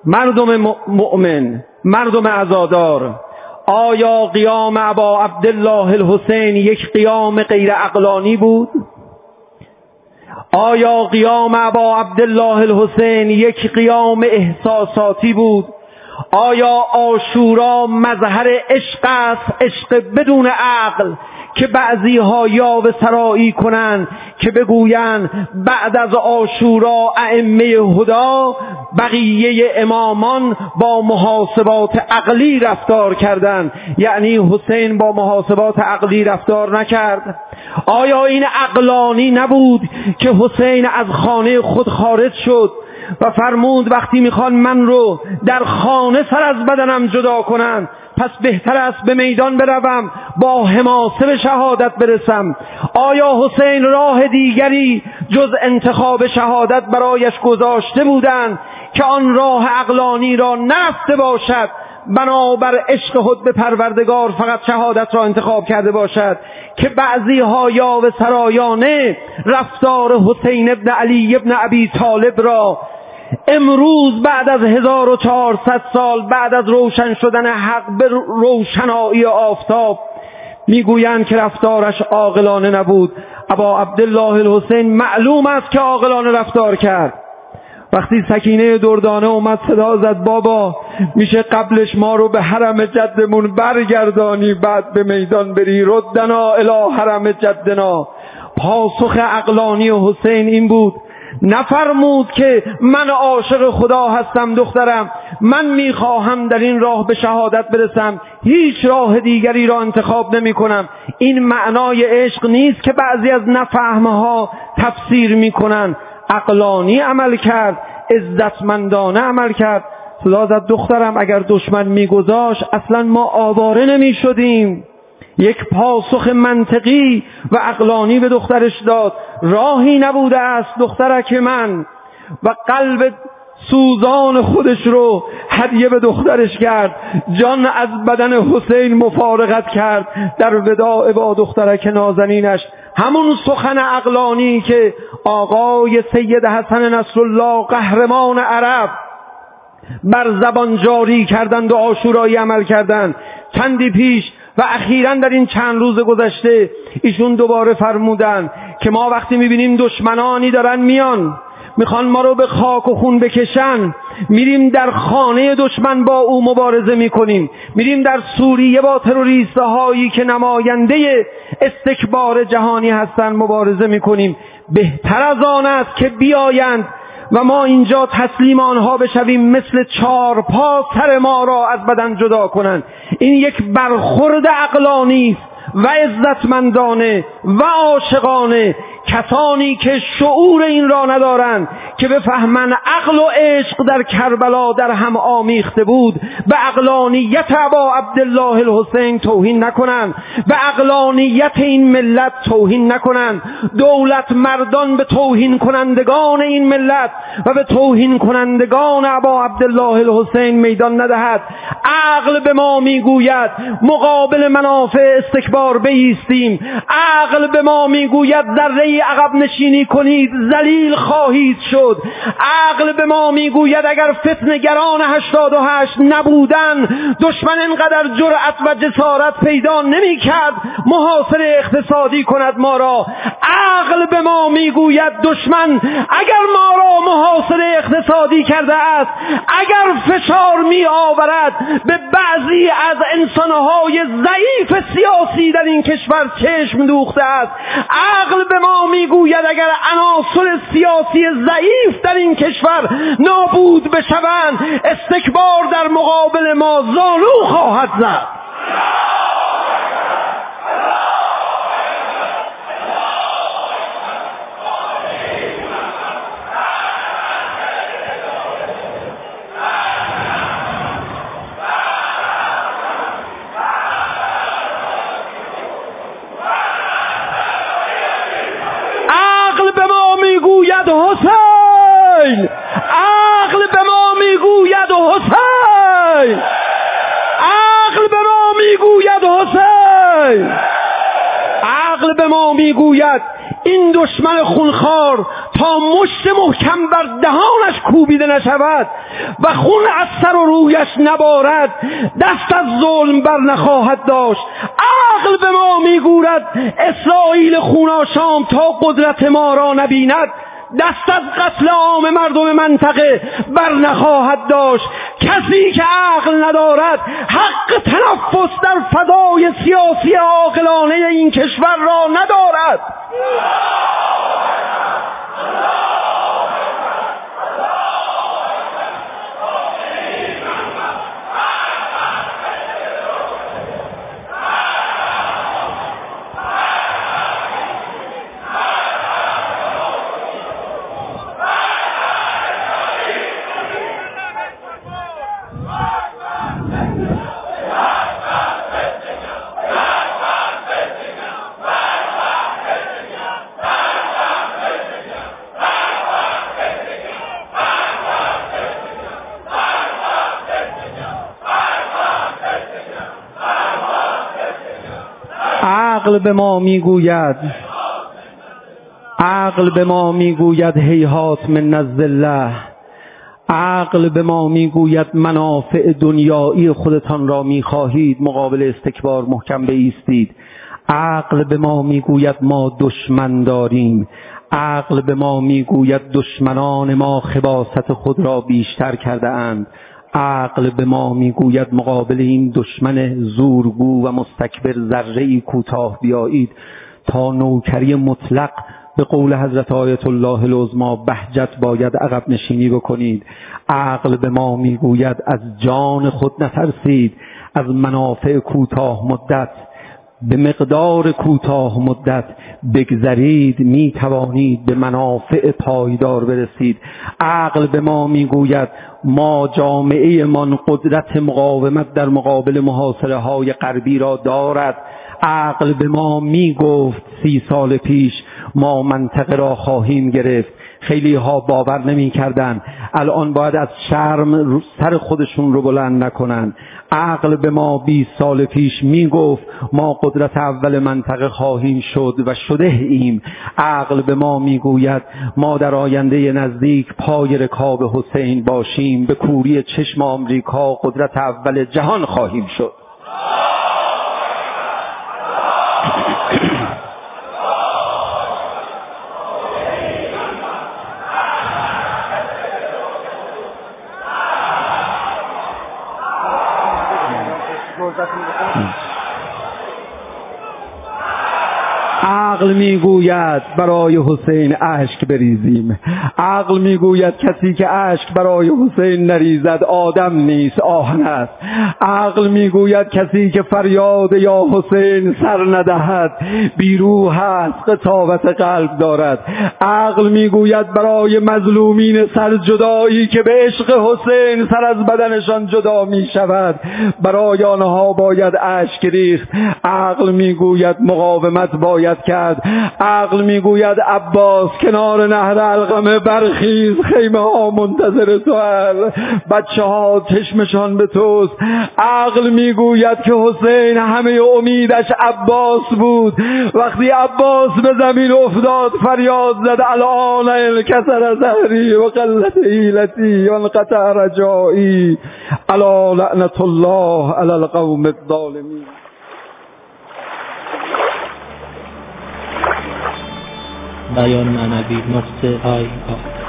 مردم مؤمن، مردم عزادار، آیا قیام ابا عبدالله الحسین یک قیام غیر عقلانی بود؟ آیا قیام ابا عبدالله الحسین یک قیام احساساتی بود؟ آیا عاشورا مظهر عشق است، عشق بدون عقل که بعضی ها یاوه سرایی کنند که بگویند بعد از عاشورا ائمه هدا بقیه امامان با محاسبات عقلی رفتار کردند، یعنی حسین با محاسبات عقلی رفتار نکرد؟ آیا این عقلانی نبود که حسین از خانه خود خارج شد و فرمود وقتی میخوان من رو در خانه سر از بدنم جدا کنن پس بهتر است به میدان بروم با حماسه به شهادت برسم؟ آیا حسین راه دیگری جز انتخاب شهادت برایش گذاشته بودند که آن راه عقلانی را نرفته باشد، بنابر عشق خود به پروردگار فقط شهادت را انتخاب کرده باشد که بعضی ها یاوه سرایانه رفتار حسین ابن علی ابن ابی طالب را امروز بعد از 1400 سال بعد از روشن شدن حق به روشنایی آفتاب میگویند که رفتارش عاقلانه نبود؟ ابا عبدالله الحسین معلوم است که عاقلانه رفتار کرد. وقتی سکینه دردانه اومد صدا زد بابا میشه قبلش ما رو به حرم جدمون برگردانی بعد به میدان بری، ردنا الی حرم جدنا. پاسخ عقلانی حسین این بود، نفرمود که من عاشق خدا هستم دخترم، من میخواهم در این راه به شهادت برسم، هیچ راه دیگری را انتخاب نمی کنم. این معنای عشق نیست که بعضی از نفهمها تفسیر میکنن. عقلانی عمل کرد، عزتمندانه عمل کرد. صدا زد دخترم اگر دشمن میگذاشت اصلا ما آواره نمی شدیم. یک پاسخ منطقی و عقلانی به دخترش داد. راهی نبوده است دخترک من، و قلب سوزان خودش رو هدیه به دخترش کرد، جان از بدن حسین مفارقت کرد در وداع با دخترک نازنینش. همون سخن عقلانی که آقای سید حسن نصرالله قهرمان عرب بر زبان جاری کردند و عاشورایی عمل کردند چندی پیش و اخیراً در این چند روز گذشته ایشون دوباره فرمودن که ما وقتی میبینیم دشمنانی دارن میان میخوان ما رو به خاک و خون بکشن، میریم در خانه دشمن با او مبارزه میکنیم، میریم در سوریه با تروریست هایی که نماینده استکبار جهانی هستن مبارزه میکنیم. بهتر از آن است که بیایند و ما اینجا تسلیم آنها بشویم مثل چارپا سر ما را از بدن جدا کنند. این یک برخورد عقلانی و عزتمندانه و عاشقانه. کسانی که شعور این را ندارند که بفهمن عقل و عشق در کربلا در هم آمیخته بود، به عقلانیت ابا عبدالله الحسین توهین نکنند، به عقلانیت این ملت توهین نکنند. دولت مردان به توهین کنندگان این ملت و به توهین کنندگان ابا عبدالله الحسین میدان ندهد. عقل به ما میگوید مقابل منافع استکبار بایستیم. عقل به ما میگوید ذره عقب نشینی کنید ذلیل خواهید شد. عقل به ما میگوید اگر فتنه‌گران 88 نبودن دشمن اینقدر جرأت و جسارت پیدا نمی‌کرد محاصره اقتصادی کند ما را. عقل به ما میگوید دشمن اگر ما را محاصره اقتصادی کرده است، اگر فشار می آورد به بعضی از انسانهای ضعیف سیاسی در این کشور چشم دوخته است، عقل به ما میگوید اگر عناصر سیاسی ضعیف در این کشور نابود بشوند استکبار در مقابل ما زانو خواهد زد. حسین، عقل به ما میگوید حسین، عقل به ما میگوید حسین، عقل به ما میگوید این دشمن خونخوار تا مشت محکم بر دهانش کوبیده نشود و خون از سر و رویش نبارد دست از ظلم بر نخواهد داشت. عقل به ما میگوید اسرائیل خوناشام تا قدرت ما را نبیند دست از قتل عام مردم منطقه بر نخواهد داشت. کسی که عقل ندارد حق تنفس در فضای سیاسی عاقلانه این کشور را ندارد. عقل به ما میگوید هیهات من الذله. عقل به ما میگوید منافع دنیایی خودتان را میخواهید مقابل استکبار محکم بایستید. عقل به ما میگوید ما دشمن داریم. عقل به ما میگوید دشمنان ما خباثت خود را بیشتر کرده اند. عقل به ما میگوید مقابل این دشمن زورگو و مستکبر ذره‌ای کوتاه بیایید تا نوکری مطلق به قول حضرت آیت الله العظمی بهجت باید عقب نشینی بکنید. عقل به ما میگوید از جان خود نترسید، از منافع کوتاه مدت به مقدار کوتاه مدت بگذرید می توانید به منافع پایدار برسید. عقل به ما میگوید ما جامعه من قدرت مقاومت در مقابل محاصره های غربی را دارد. عقل به ما میگفت 30 سال پیش ما منطقه را خواهیم گرفت. خیلی ها باور نمی کردن. الان باید از شرم سر خودشون رو بلند نکنن. عقل به ما 20 سال پیش می گفت ما قدرت اول منطقه خواهیم شد و شده ایم. عقل به ما می گوید ما در آینده نزدیک پای رکاب حسین باشیم، به کوری چشم آمریکا قدرت اول جهان خواهیم شد. عقل میگوید برای حسین اشک بریزیم. عقل میگوید کسی که اشک برای حسین نریزد آدم نیست، آهن است. عقل میگوید کسی که فریاد یا حسین سر ندهد بیروح است، قساوت قلب دارد. عقل میگوید برای مظلومین سرجدایی که به عشق حسین سر از بدنشان جدا میشود برای آنها باید اشک ریخت. عقل میگوید مقاومت باید کرد. عقل میگوید عباس کنار نهر علقمه برخیز، خیمه ها منتظر تو هست، بچه ها چشمشان به توست. عقل میگوید که حسین همه امیدش عباس بود. وقتی عباس به زمین افتاد فریاد زد الان انکسر ظهری و قلت حیلتی و انقطع رجایی الا لعنت الله علی القوم الظالمین. بیان معنوی نقطه